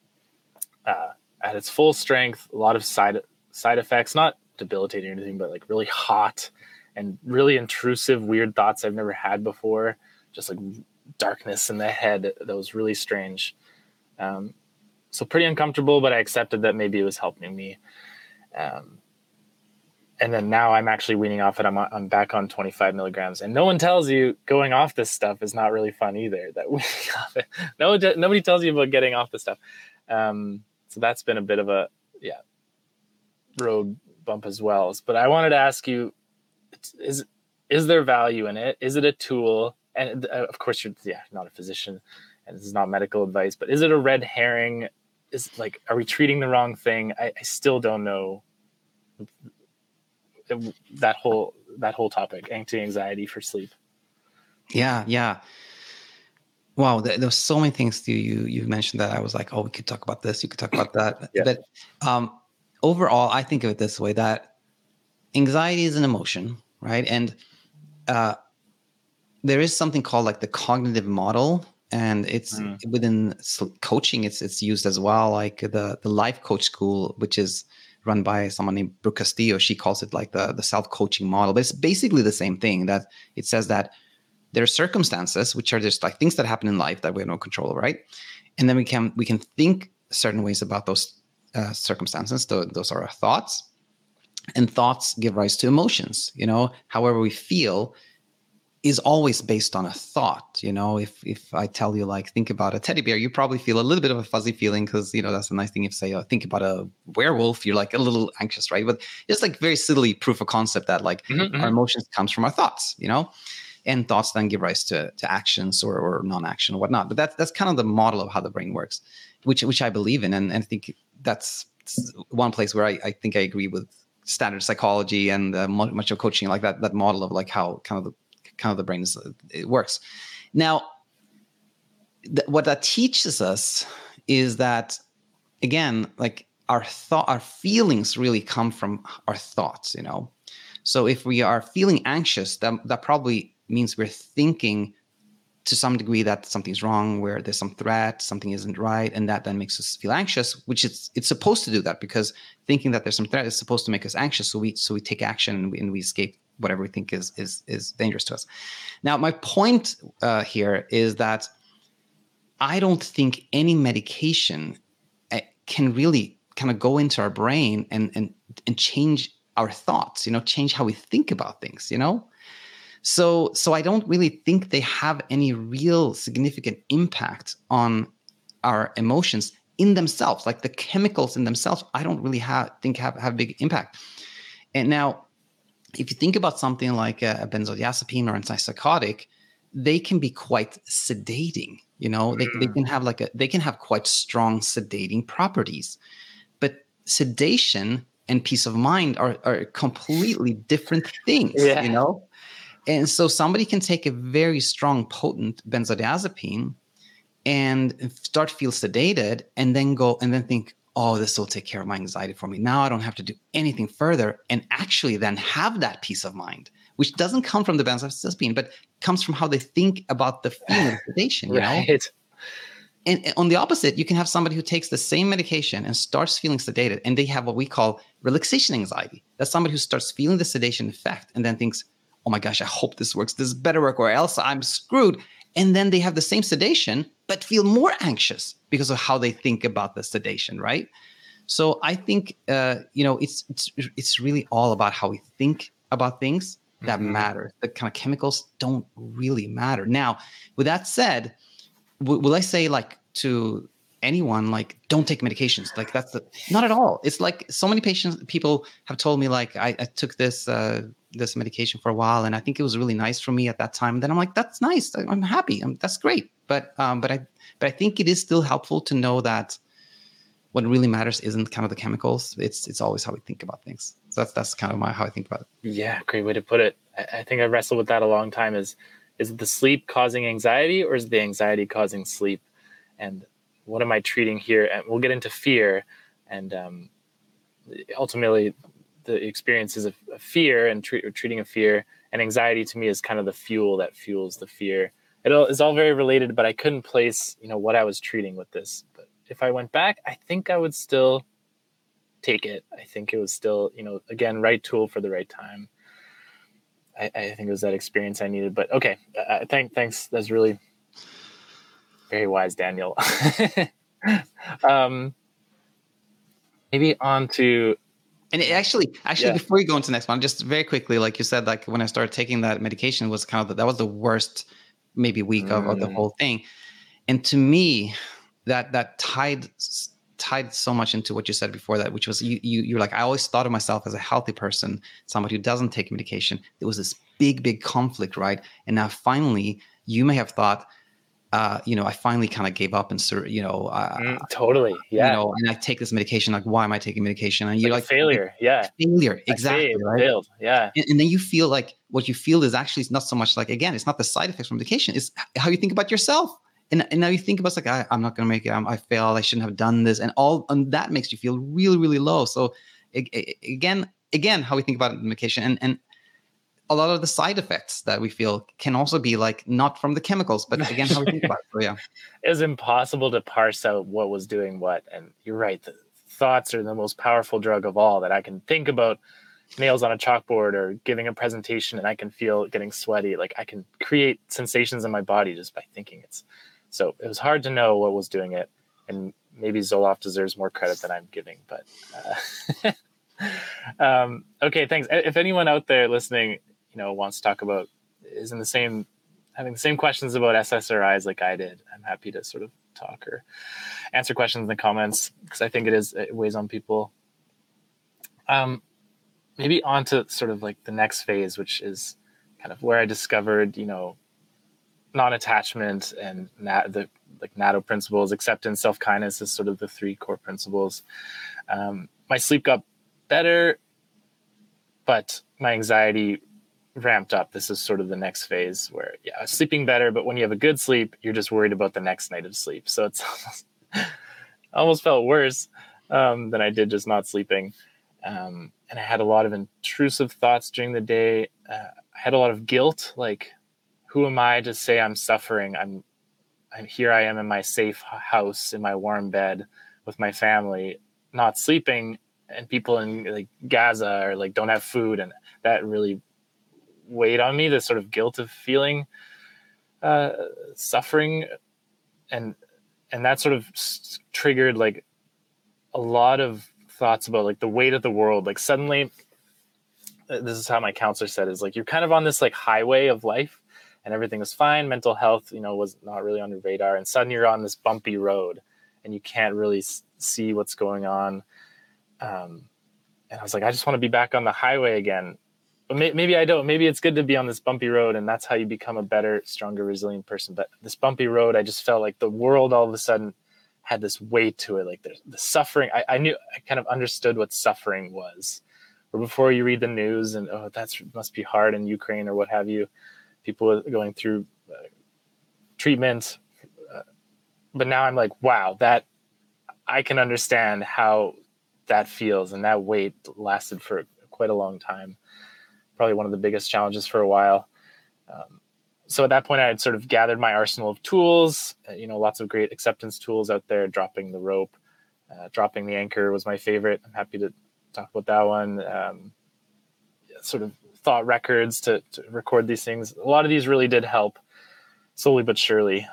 at its full strength, a lot of side effects, not debilitating or anything, but like really hot and really intrusive, weird thoughts I've never had before. Just like darkness in the head that was really strange. So pretty uncomfortable, but I accepted that maybe it was helping me. And then now I'm actually weaning off it. I'm back on 25 milligrams. And no one tells you going off this stuff is not really fun either. That weaning off it. Nobody tells you about getting off the stuff. So that's been a bit of a road bump as well. But I wanted to ask you, is there value in it? Is it a tool? And of course, you're not a physician, and this is not medical advice. But is it a red herring? Are we treating the wrong thing? I still don't know. That whole topic, anti-anxiety for sleep. Yeah. Wow, there's so many things you mentioned that I was like, oh, we could talk about this, you could talk about that. Yeah. But overall, I think of it this way, that anxiety is an emotion, right? And there is something called like the cognitive model, and it's within coaching, it's used as well, like the life coach school, which is run by someone named Brooke Castillo. She calls it like the self-coaching model, but it's basically the same thing. That it says that there are circumstances, which are just like things that happen in life that we have no control over, right? And then we can think certain ways about those circumstances. Those are our thoughts, and thoughts give rise to emotions. You know, however we feel is always based on a thought. You know, if I tell you, like, think about a teddy bear, you probably feel a little bit of a fuzzy feeling, because, you know, that's a nice thing. If you say, think about a werewolf, you're like a little anxious, right? But it's like very silly proof of concept that like our emotions comes from our thoughts, you know, and thoughts then give rise to actions or non-action or whatnot. But that's kind of the model of how the brain works, which I believe in. And I think that's one place where I think I agree with standard psychology and much of coaching, like that model of like how kind of the brain it works. Now, what that teaches us is that, again, like our feelings really come from our thoughts, you know. So if we are feeling anxious, that probably means we're thinking to some degree that something's wrong, where there's some threat, something isn't right, and that then makes us feel anxious, which it's supposed to do that, because thinking that there's some threat is supposed to make us anxious. So we take action and we escape whatever we think is dangerous to us. Now, my point here is that I don't think any medication can really kind of go into our brain and change our thoughts, you know, change how we think about things, you know? So I don't really think they have any real significant impact on our emotions, in themselves, like the chemicals in themselves, I don't really think have big impact. And now, if you think about something like a benzodiazepine or antipsychotic, they can be quite sedating. They can have quite strong sedating properties. But sedation and peace of mind are completely different things. And so somebody can take a very strong, potent benzodiazepine and start feel sedated, and then think, oh, this will take care of my anxiety for me. Now I don't have to do anything further, and actually then have that peace of mind, which doesn't come from the benzodiazepine, but comes from how they think about the feeling of sedation. Right. And on the opposite, you can have somebody who takes the same medication and starts feeling sedated, and they have what we call relaxation anxiety. That's somebody who starts feeling the sedation effect and then thinks, oh my gosh, I hope this works. This better work or else I'm screwed. And then they have the same sedation, but feel more anxious because of how they think about the sedation, right? So I think, it's really all about how we think about things that matter. The kind of chemicals don't really matter. Now, with that said, will I say like to anyone, like, don't take medications? Like not at all. It's like so many people have told me, like, I took this medication for a while, and I think it was really nice for me at that time. And then I'm like, that's nice. I'm happy. That's great. But I think it is still helpful to know that what really matters isn't kind of the chemicals. It's always how we think about things. So that's kind of how I think about it. Yeah, great way to put it. I think I wrestled with that a long time. Is it the sleep causing anxiety, or is the anxiety causing sleep? And what am I treating here? And we'll get into fear. And ultimately, the experiences of fear and treating a fear, and anxiety to me is kind of the fuel that fuels the fear. It's all very related, but I couldn't place, what I was treating with this. But if I went back, I think I would still take it. I think it was still, again, right tool for the right time. I think it was that experience I needed. But okay, thanks. That's really very wise, Daniel. Maybe on to... And actually, before you go into the next one, just very quickly, like you said, like when I started taking that medication, was kind of that was the worst maybe week of the whole thing. And to me, that tied so much into what you said before that, which was you're like, I always thought of myself as a healthy person, somebody who doesn't take medication. There was this big conflict, right? And now finally, you may have thought, I finally kind of gave up and totally, yeah. And I take this medication. Like, why am I taking medication? And you're like failure, yeah, failure, exactly, right? Failed, yeah. And then you feel like what you feel is actually not so much like, again, it's not the side effects from medication. It's how you think about yourself. And now you think about, like, I'm not going to make it. I failed. I shouldn't have done this, and that makes you feel really, really low. So again, how we think about medication, and a lot of the side effects that we feel can also be like not from the chemicals, but again, how we think about it. So yeah, it was impossible to parse out what was doing what. And you're right, the thoughts are the most powerful drug of all. That I can think about nails on a chalkboard or giving a presentation, and I can feel getting sweaty. Like, I can create sensations in my body just by thinking. So it was hard to know what was doing it, and maybe Zoloft deserves more credit than I'm giving. But okay, thanks. If anyone out there listening, wants to talk about, having the same questions about SSRIs like I did, I'm happy to sort of talk or answer questions in the comments, because I think it weighs on people. Maybe on to sort of like the next phase, which is kind of where I discovered, non-attachment and the NATO principles. Acceptance, self-kindness is sort of the three core principles. My sleep got better, but my anxiety ramped up. This is sort of the next phase where, I was sleeping better, but when you have a good sleep, you're just worried about the next night of sleep. So it's almost felt worse than I did just not sleeping. And I had a lot of intrusive thoughts during the day. I had a lot of guilt, like, who am I to say I'm suffering? I'm here. I am in my safe house, in my warm bed with my family, not sleeping, and people in like Gaza are like don't have food, and that really weighed on me. The sort of guilt of feeling suffering, and that sort of triggered like a lot of thoughts about like the weight of the world. Like, suddenly, this is how my counselor said, is like, you're kind of on this like highway of life, and everything was fine. Mental health, was not really on your radar, and suddenly you're on this bumpy road, and you can't really see what's going on. And I was like, I just want to be back on the highway again. But maybe I don't. Maybe it's good to be on this bumpy road, and that's how you become a better, stronger, resilient person. But this bumpy road, I just felt like the world all of a sudden had this weight to it. Like the suffering, I knew, I kind of understood what suffering was. Or before you read the news and, oh, that must be hard in Ukraine or what have you, people going through treatment. But now I'm like, wow, that I can understand how that feels. And that weight lasted for quite a long time. Probably one of the biggest challenges for a while. So at that point, I had sort of gathered my arsenal of tools, lots of great acceptance tools out there. Dropping the rope, dropping the anchor was my favorite. I'm happy to talk about that one. Sort of thought records to record these things. A lot of these really did help, slowly but surely.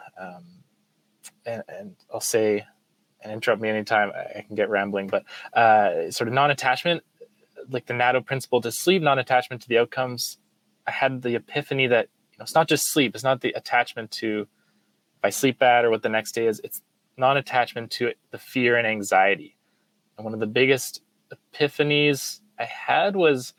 And I'll say, and interrupt me anytime I can get rambling, but sort of non-attachment, like the NATO principle to sleep, non-attachment to the outcomes. I had the epiphany that it's not just sleep. It's not the attachment to if I sleep bad or what the next day is. It's non-attachment to the fear and anxiety. And one of the biggest epiphanies I had was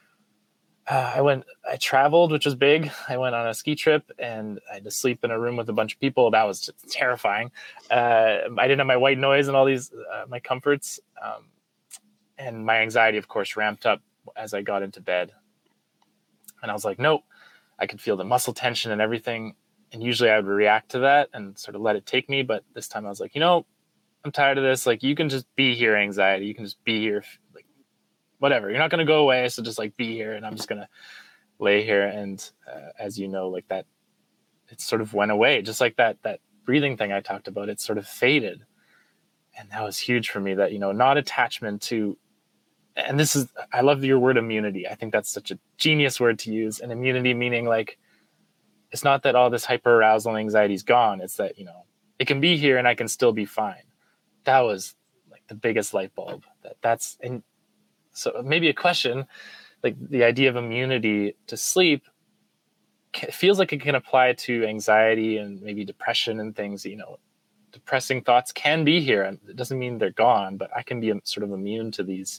I traveled, which was big. I went on a ski trip and I had to sleep in a room with a bunch of people. That was just terrifying. I didn't have my white noise and all these, my comforts. And my anxiety, of course, ramped up as I got into bed. And I was like, nope, I could feel the muscle tension and everything. And usually I would react to that and sort of let it take me. But this time I was like, I'm tired of this. Like, you can just be here, anxiety. You can just be here. Like, whatever. You're not going to go away. So just like be here. And I'm just going to lay here. And as you know, like that, it sort of went away. Just like that breathing thing I talked about, it sort of faded. And that was huge for me, that, not attachment to, and this is, I love your word immunity. I think that's such a genius word to use. And immunity meaning like, it's not that all this hyper arousal anxiety is gone. It's that, it can be here and I can still be fine. That was like the biggest light bulb. And so maybe a question, like the idea of immunity to sleep, it feels like it can apply to anxiety and maybe depression and things. Depressing thoughts can be here, and it doesn't mean they're gone, but I can be sort of immune to these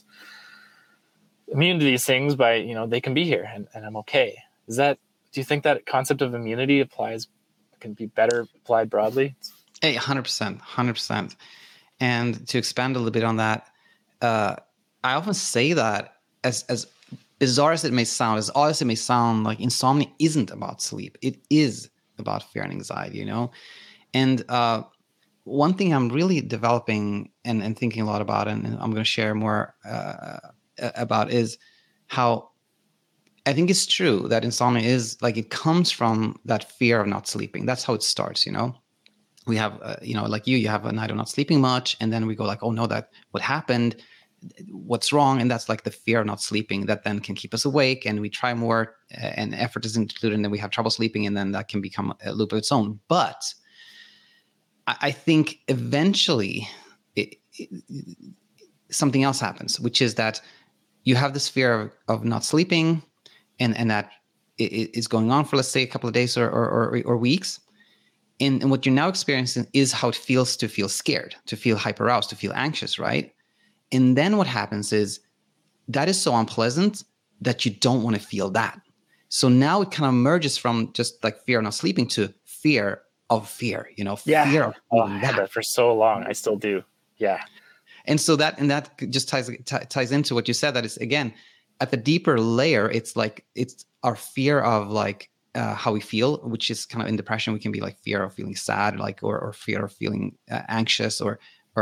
things by, they can be here and I'm okay. Do you think that concept of immunity can be better applied broadly? Hey, 100%. And to expand a little bit on that, I often say that as bizarre as it may sound, as odd as it may sound, like insomnia isn't about sleep. It is about fear and anxiety, And one thing I'm really developing and thinking a lot about, and I'm going to share more about, is how I think it's true that insomnia is like, it comes from that fear of not sleeping. That's how it starts, We have, like you have a night of not sleeping much, and then we go like, oh no, what happened? What's wrong? And that's like the fear of not sleeping that then can keep us awake, and we try more, and effort is included, and then we have trouble sleeping, and then that can become a loop of its own. But I think eventually something else happens, which is that you have this fear of not sleeping, and that is going on for, let's say, a couple of days or weeks. And what you're now experiencing is how it feels to feel scared, to feel hyper-aroused, to feel anxious, right? And then what happens is that is so unpleasant that you don't want to feel that. So now it kind of merges from just like fear of not sleeping to fear of fear, fear of I had that for so long. I still do. Yeah. And so that just ties into what you said, that is, again, at the deeper layer, it's our fear of like how we feel, which is kind of in depression, we can be like fear of feeling sad, like, or fear of feeling anxious or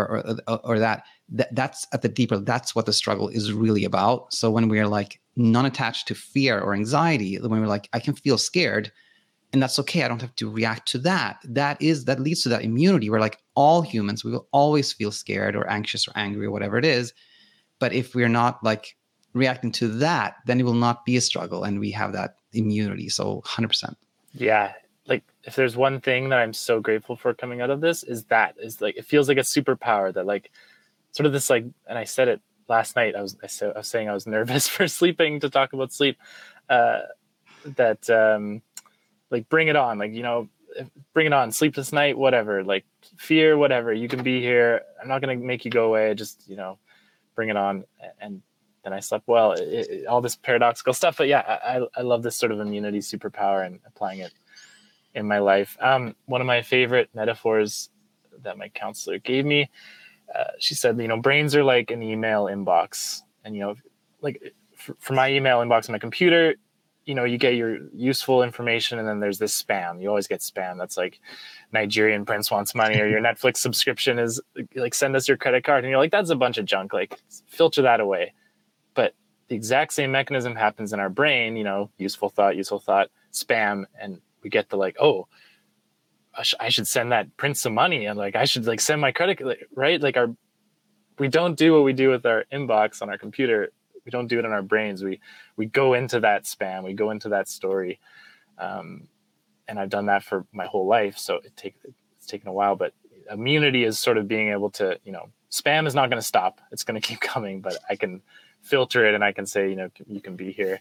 that's at the deeper, that's what the struggle is really about. So when we're like non-attached to fear or anxiety, when we're like, I can feel scared, and that's okay, I don't have to react to that. That leads to that immunity, where like all humans, we will always feel scared or anxious or angry or whatever it is. But if we're not like reacting to that, then it will not be a struggle, and we have that immunity. So 100%. Yeah. Like, if there's one thing that I'm so grateful for coming out of this, is like, it feels like a superpower that like sort of this, like, and I said it last night, I was saying I was nervous for sleeping, to talk about sleep, like, bring it on. Like, bring it on. Sleepless night, whatever, like fear, whatever. You can be here. I'm not going to make you go away. Just, bring it on. And then I slept well. All this paradoxical stuff. But yeah, I love this sort of immunity superpower and applying it in my life. One of my favorite metaphors that my counselor gave me, she said, brains are like an email inbox. And, like for my email inbox on my computer, you get your useful information, and then there's this spam. You always get spam. That's like Nigerian prince wants money, or your Netflix subscription is like, send us your credit card. And you're like, that's a bunch of junk. Like, filter that away. But the exact same mechanism happens in our brain, useful thought, spam. And we get the like, oh, I should send that prince some money. And like, I should like send my credit, right? Like we don't do what we do with our inbox on our computer. We don't do it in our brains. We go into that spam. We go into that story. And I've done that for my whole life. So it's taken a while, but immunity is sort of being able to, spam is not going to stop. It's going to keep coming, but I can filter it and I can say, you can be here.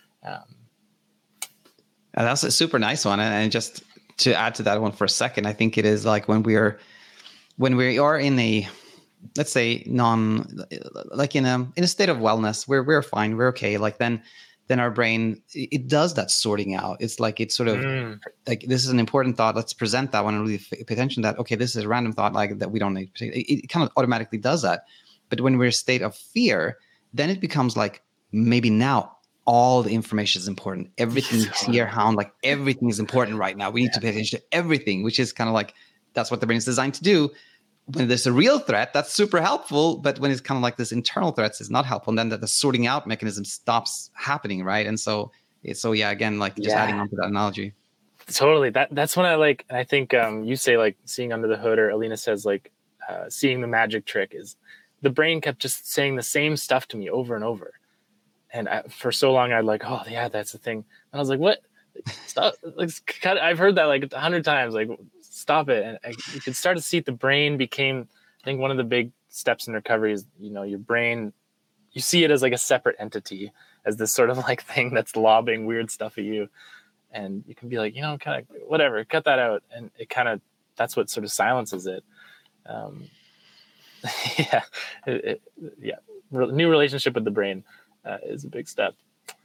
That's a super nice one. And just to add to that one for a second, I think it is like when we are in a, let's say in a state of wellness where we're fine, we're okay. Like then our brain, it does that sorting out. It's like, it's sort of like, this is an important thought. Let's present that one and really pay attention to that. Okay, this is a random thought like that we don't need. It kind of automatically does that. But when we're in a state of fear, then it becomes like, maybe now all the information is important. Everything is here, Hound, like everything is important right now. We need to pay attention to everything, which is kind of like, that's what the brain is designed to do. When there's a real threat, that's super helpful. But when it's kind of like this internal threats, is not helpful. And then the sorting out mechanism stops happening, right? And so again, like just adding on to that analogy. Totally. That's when I like, and I think you say like seeing under the hood, or Alina says like seeing the magic trick, is the brain kept just saying the same stuff to me over and over. And for so long, I'd like, oh yeah, that's the thing. And I was like, what? Stop! Like, I've heard that like 100 times. Like, stop it. And you could start to see the brain became, I think one of the big steps in recovery is, your brain, you see it as like a separate entity, as this sort of like thing that's lobbing weird stuff at you. And you can be like, kind of whatever, cut that out. And it kind of, that's what sort of silences it. New relationship with the brain is a big step.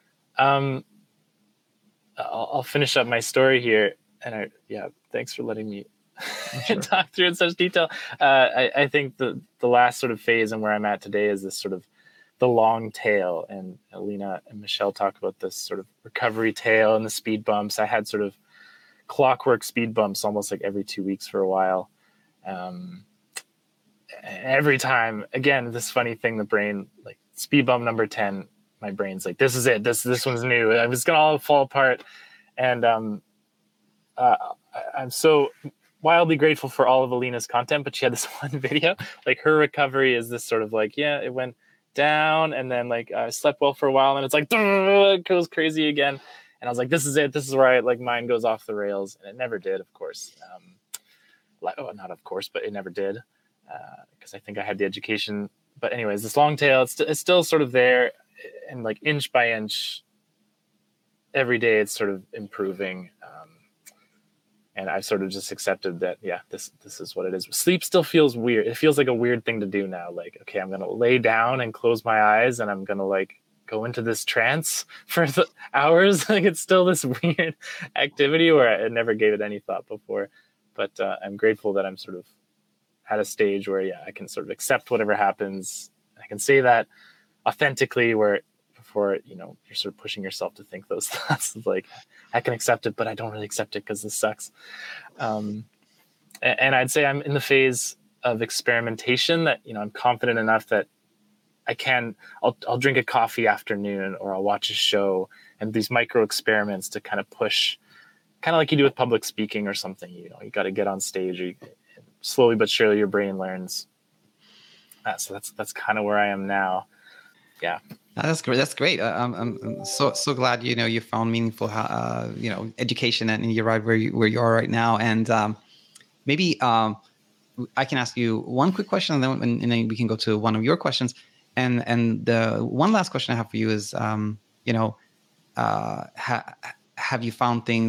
I'll finish up my story here. And thanks for letting me talk through in such detail. I think the last sort of phase and where I'm at today is this sort of the long tail. And Alina and Michelle talk about this sort of recovery tail and the speed bumps. I had sort of clockwork speed bumps almost like every 2 weeks for a while. Every time, again, this funny thing, the brain, like speed bump number 10, my brain's like, this is it. This one's new. I'm just going to all fall apart. And I'm so wildly grateful for all of Alina's content, but she had this one video, like her recovery is this sort of like, it went down and then like I slept well for a while and it's like, it goes crazy again. And I was like, this is it. This is where I like mine goes off the rails. And it never did, of course. Not of course, but it never did. Because I think I had the education. But anyways, this long tail, it's still sort of there. And like inch by inch, every day it's sort of improving. And I've sort of just accepted that, this is what it is. Sleep still feels weird. It feels like a weird thing to do now. Like, okay, I'm going to lay down and close my eyes and I'm going to like go into this trance for the hours. Like it's still this weird activity where I never gave it any thought before. But I'm grateful that I'm sort of at a stage where, I can sort of accept whatever happens. I can say that authentically, where before, you're sort of pushing yourself to think those thoughts. It's like, I can accept it, but I don't really accept it because this sucks. And I'd say I'm in the phase of experimentation that, I'm confident enough that I'll drink a coffee afternoon or I'll watch a show, and these micro experiments to kind of push, kind of like you do with public speaking or something. You got to get on stage, or slowly but surely your brain learns. So that's kind of where I am now. Yeah. That's great. That's great. I'm so glad you found meaningful education and you're right where you are right now. And maybe I can ask you one quick question, and then we can go to one of your questions. And the one last question I have for you is, have you found things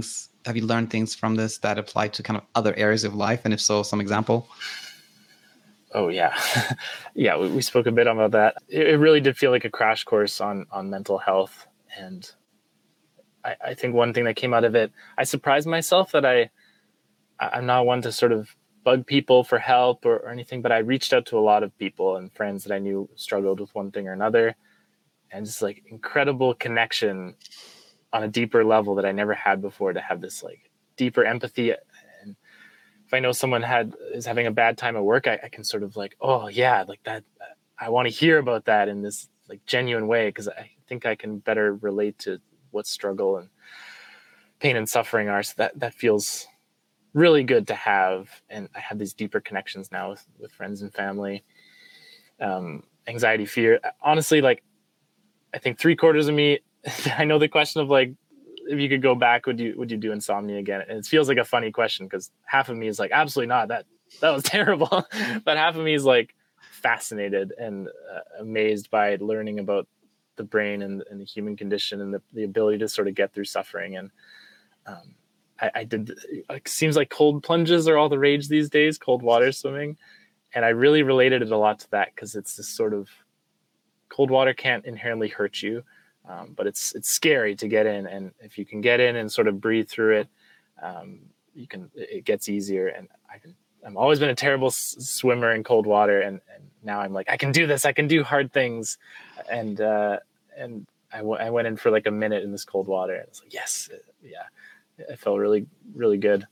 have you learned things from this that apply to kind of other areas of life? And if so, some example? Oh yeah. Yeah. We spoke a bit about that. It really did feel like a crash course on mental health. And I think one thing that came out of it, I surprised myself that I'm not one to sort of bug people for help or anything, but I reached out to a lot of people and friends that I knew struggled with one thing or another, and just like incredible connection on a deeper level that I never had before, to have this like deeper empathy. And if I know someone is having a bad time at work, I can sort of like, oh yeah, like that. I want to hear about that in this like genuine way, because I think I can better relate to what struggle and pain and suffering are. So that feels really good to have. And I have these deeper connections now with friends and family. Anxiety, fear, honestly, like I think 3/4 of me, I know the question of like, if you could go back, would you do insomnia again? And it feels like a funny question, because half of me is like, absolutely not, that was terrible. But half of me is like fascinated and amazed by learning about the brain and the human condition, and the ability to sort of get through suffering. And I did, it seems like cold plunges are all the rage these days, cold water swimming. And I really related it a lot to that, because it's this sort of, cold water can't inherently hurt you, but it's scary to get in. And if you can get in and sort of breathe through it, it gets easier. And I've always been a terrible swimmer in cold water. And now I'm like, I can do this. I can do hard things. And I went in for like a minute in this cold water, and it's like, yes. Yeah. It felt really, really good.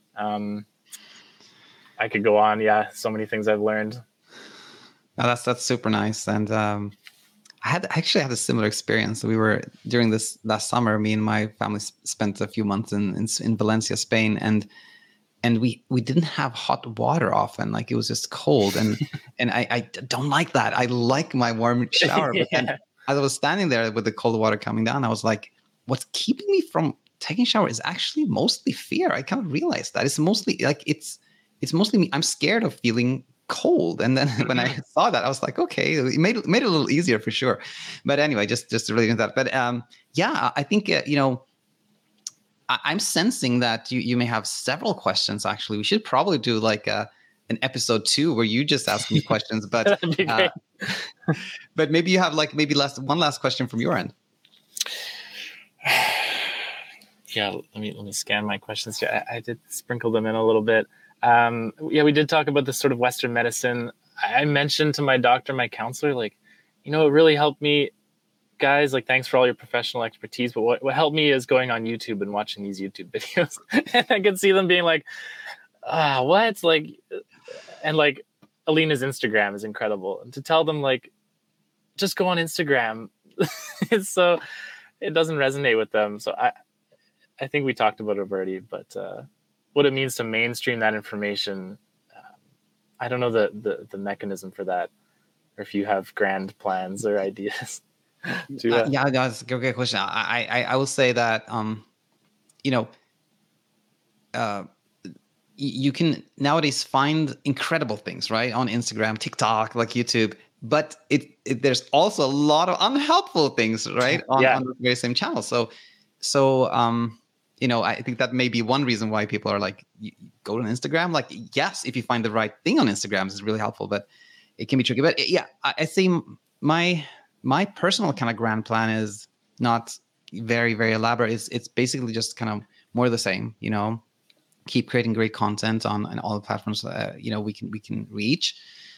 I could go on. Yeah. So many things I've learned. Oh, that's super nice. And I actually had a similar experience. We were, during this last summer, me and my family spent a few months in Valencia, Spain, and we didn't have hot water often. Like, it was just cold, and I don't like that. I like my warm shower. But then as I was standing there with the cold water coming down, I was like, what's keeping me from taking a shower is actually mostly fear. I kind of realized that it's mostly like, it's mostly me. I'm scared of feeling cold. And then when I saw that, I was like, okay, it made it a little easier for sure. But anyway, just to relate to that. But yeah, I think I'm sensing that you may have several questions. Actually, we should probably do like an episode 2 where you just ask me questions. But but maybe you have like one last question from your end. Yeah, let me scan my questions here. I did sprinkle them in a little bit. Yeah, we did talk about this sort of Western medicine. I mentioned to my doctor, my counselor, like, it really helped me, guys. Like, thanks for all your professional expertise, but what helped me is going on YouTube and watching these YouTube videos. And I could see them being like, what? Like, and like, Alina's Instagram is incredible. And to tell them, like, just go on Instagram. So it doesn't resonate with them. So I think we talked about it already, but what it means to mainstream that information, I don't know the mechanism for that, or if you have grand plans or ideas. Yeah, that's a great question. I will say that you can nowadays find incredible things, right, on Instagram, TikTok, like YouTube. But there's also a lot of unhelpful things, right, on the very same channel. So I think that may be one reason why people are like, go to Instagram. Like, yes, if you find the right thing on Instagram, it's really helpful, but it can be tricky. But yeah, I say my personal kind of grand plan is not very, very elaborate. It's basically just kind of more of the same, keep creating great content on all the platforms, we can reach.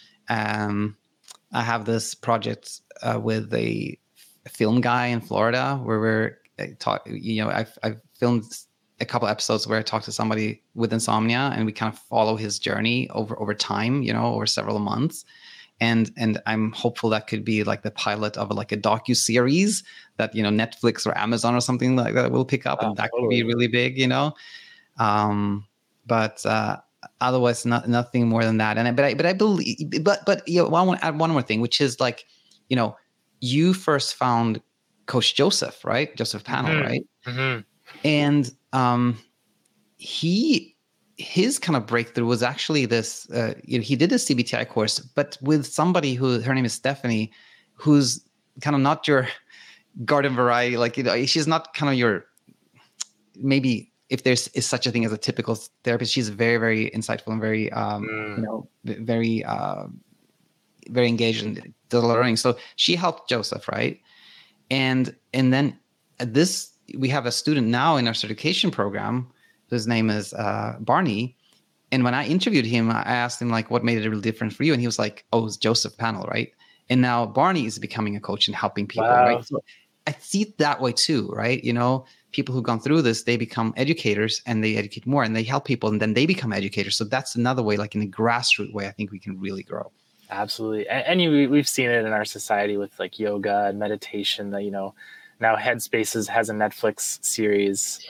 I have this project with a film guy in Florida where we're I've filmed a couple episodes where I talk to somebody with insomnia, and we kind of follow his journey over time, over several months. And I'm hopeful that could be like the pilot of like a docu-series that, Netflix or Amazon or something like that will pick up, and that could be really big, but otherwise nothing more than that. But I believe, but I want to add one more thing, which is like, you first found Coach Joseph, right? Joseph Panel, right? Mm-hmm. And his kind of breakthrough was actually this. He did a CBTI course, but with somebody her name is Stephanie, who's kind of not your garden variety. Like, she's not kind of your maybe if there's is such a thing as a typical therapist. She's very, very insightful and very, very, very engaged and does a lot of learning. So she helped Joseph, right? And then we have a student now in our certification program whose name is Barney. And when I interviewed him, I asked him like, what made it a real difference for you? And he was like, oh, it's Joseph Panel, right? And now Barney is becoming a coach and helping people, right? So I see it that way too, right? People who've gone through this, they become educators and they educate more and they help people and then they become educators. So that's another way, like in a grassroots way, I think we can really grow. Absolutely. And we've seen it in our society with like yoga and meditation that, now Headspaces has a Netflix series.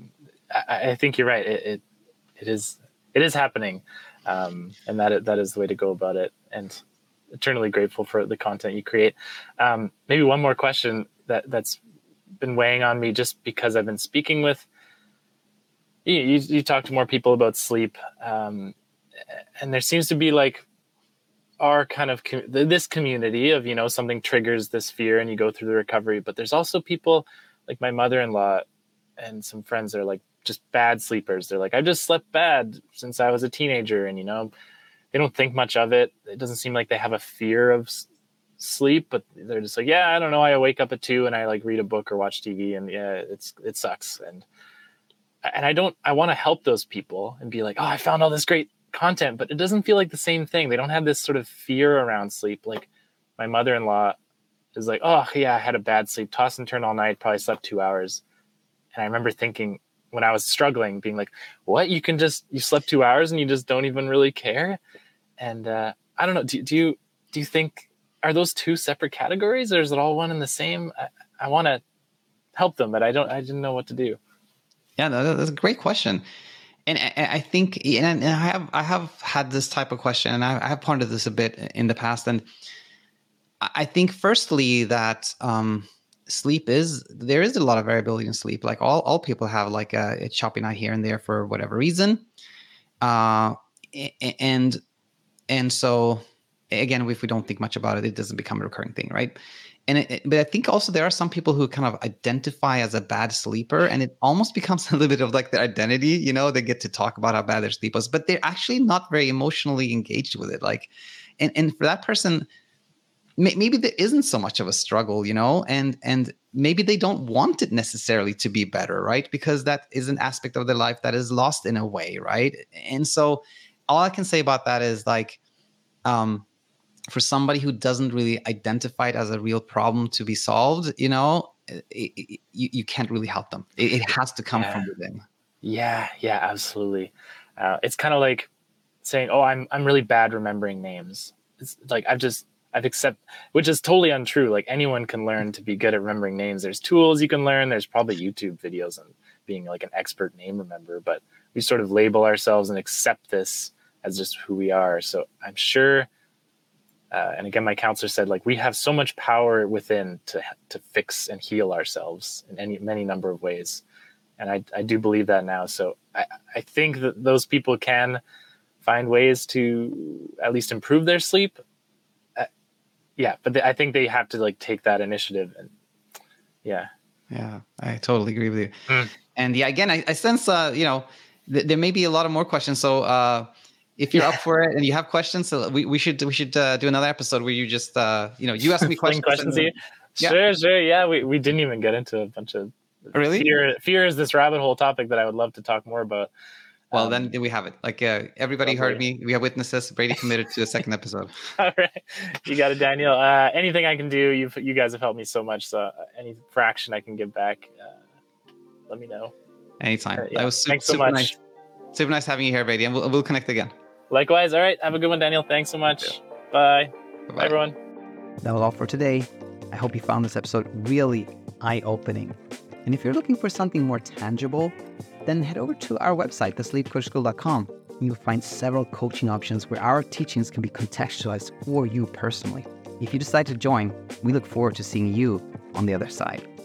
I think you're right. It is happening. And that is the way to go about it. And eternally grateful for the content you create. Maybe one more question that's been weighing on me just because I've been speaking with you talk to more people about sleep. And there seems to be like our kind of this community of, something triggers this fear and you go through the recovery, but there's also people like my mother-in-law and some friends that are like just bad sleepers. They're like, I just slept bad since I was a teenager. And, they don't think much of it. It doesn't seem like they have a fear of sleep, but they're just like, yeah, I don't know. I wake up at 2 and I like read a book or watch TV and yeah, it sucks. And I want to help those people and be like, oh, I found all this great content, but it doesn't feel like the same thing. They don't have this sort of fear around sleep. Like my mother-in-law is like, oh yeah, I had a bad sleep, toss and turn all night, probably slept 2 hours. And I remember thinking when I was struggling, being like, what, you slept 2 hours and you just don't even really care? And I don't know. Do you think, are those two separate categories or is it all one and the same? I want to help them, but I didn't know what to do. Yeah, that's a great question. And I think, and I have had this type of question, and I have pondered this a bit in the past. And I think, firstly, that there is a lot of variability in sleep. Like all people have like a choppy night here and there for whatever reason. And so, again, if we don't think much about it, it doesn't become a recurring thing, right? But I think also there are some people who kind of identify as a bad sleeper, and it almost becomes a little bit of like their identity. They get to talk about how bad their sleep was, but they're actually not very emotionally engaged with it. Like, and for that person, maybe there isn't so much of a struggle, and maybe they don't want it necessarily to be better, right? Because that is an aspect of their life that is lost in a way, right? And so all I can say about that is like, for somebody who doesn't really identify it as a real problem to be solved, you can't really help them. It has to come from within. Yeah, absolutely. It's kind of like saying, "Oh, I'm really bad remembering names." It's like I've accepted, which is totally untrue. Like anyone can learn to be good at remembering names. There's tools you can learn. There's probably YouTube videos on being like an expert name remember, but we sort of label ourselves and accept this as just who we are. So I'm sure. And again, my counselor said, like, we have so much power within to fix and heal ourselves in many number of ways. And I do believe that now. So I think that those people can find ways to at least improve their sleep. But I think they have to like take that initiative. And yeah, I totally agree with you. And yeah, again, I sense, there may be a lot of more questions. So, if you're up for it and you have questions, so we should do another episode where you just you ask me questions. Sure. Yeah, we didn't even get into a bunch of fear is this rabbit hole topic that I would love to talk more about. Well, then we have it. Like everybody heard me. We have witnesses. Brady committed to a second episode. All right, you got it, Daniel. Anything I can do, you guys have helped me so much. So any fraction I can give back, let me know. Anytime. That was thanks so much. Nice. Super nice having you here, Brady, and we'll connect again. Likewise. All right. Have a good one, Daniel. Thanks so much. Bye. Bye, everyone. That was all for today. I hope you found this episode really eye-opening. And if you're looking for something more tangible, then head over to our website, thesleepcoachschool.com. You'll find several coaching options where our teachings can be contextualized for you personally. If you decide to join, we look forward to seeing you on the other side.